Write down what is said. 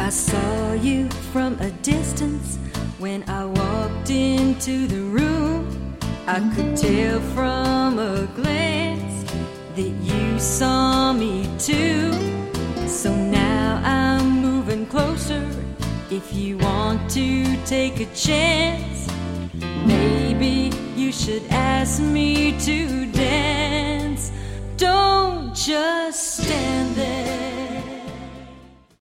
I saw you from a distance when I walked into the room. I could tell from a glance that you saw me too. So now I'm moving closer. If you want to take a chance, maybe you should ask me to dance. Don't just stand there.